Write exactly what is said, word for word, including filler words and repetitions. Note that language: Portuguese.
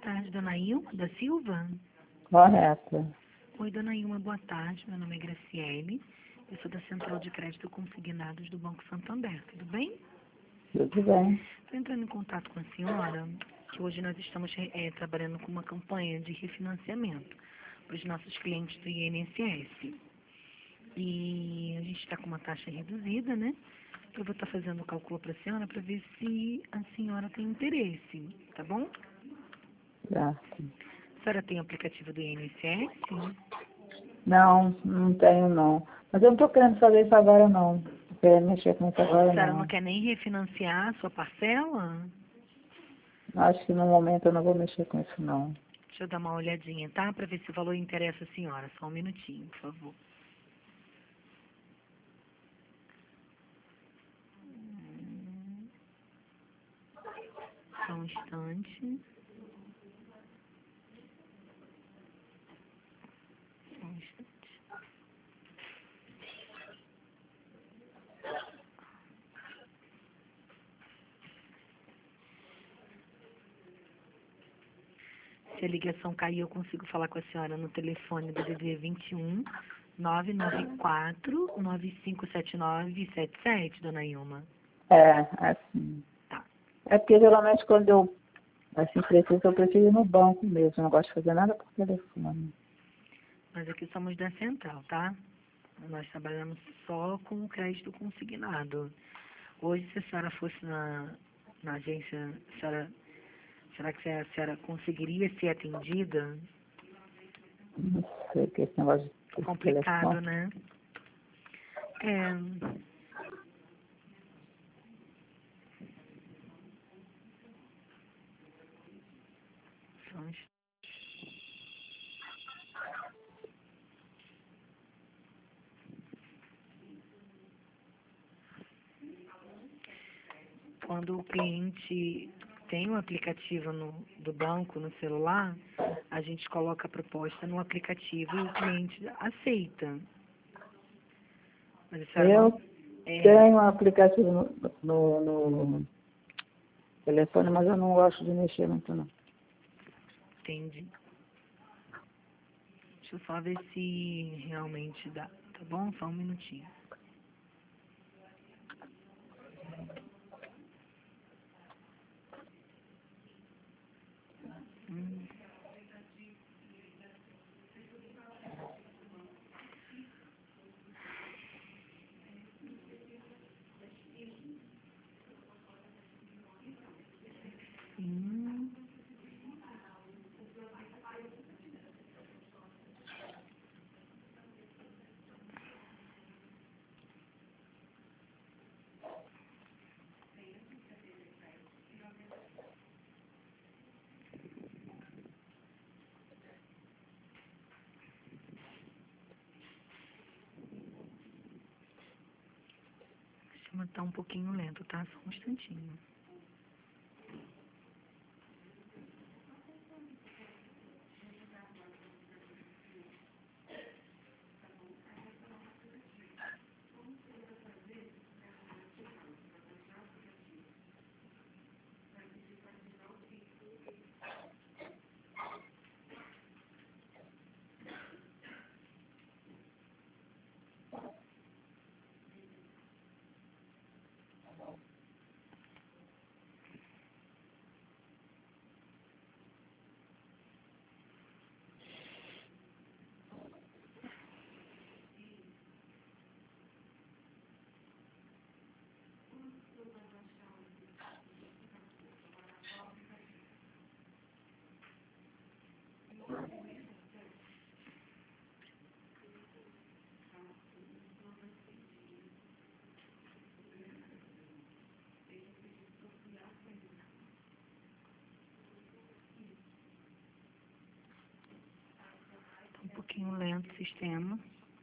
tarde, dona Ilma da Silva. Correto. Oi, dona Ilma, boa tarde. Meu nome é Graciele. Eu sou da Central de Crédito Consignados do Banco Santander. Tudo bem? Tudo bem. Estou entrando em contato com a senhora, que hoje nós estamos é, trabalhando com uma campanha de refinanciamento para os nossos clientes do I N S S. E a gente está com uma taxa reduzida, né? Eu vou estar fazendo o cálculo para a senhora para ver se a senhora tem interesse, tá bom? Certo. A senhora tem o aplicativo do I N S S? Não, não tenho não. Mas eu não estou querendo fazer isso agora não. Estou querendo mexer com isso A agora senhora não. não quer nem refinanciar a sua parcela? Acho que no momento eu não vou mexer com isso não. Deixa eu dar uma olhadinha, tá? Para ver se o valor interessa a senhora. Só um minutinho, por favor. Hum, Só um instante. Só um instante. Se a ligação cair, eu consigo falar com a senhora no telefone do D D vinte e um, nove nove quatro, nove cinco sete nove sete sete, dona Ilma. É, assim. Tá. É porque geralmente quando eu, assim, preciso, eu prefiro ir no banco mesmo. Eu não gosto de fazer nada por telefone. Nós aqui somos da Central, tá? Nós trabalhamos só com o crédito consignado. Hoje, se a senhora fosse na, na agência, a senhora, será que a senhora conseguiria ser atendida? Não sei o que é esse negócio de Complicado, telefone. né? É. Só um instante. Quando o cliente tem um aplicativo no, do banco no celular, a gente coloca a proposta no aplicativo e o cliente aceita. Mas a senhora Eu não... É, tenho um aplicativo no, no, no telefone, mas eu não gosto de mexer muito não. entende. Deixa eu só ver se realmente dá, tá bom? Só um minutinho. Hum. Hum. O sistema tá um pouquinho lento, tá? Só um instantinho. Tá um pouquinho lento o sistema.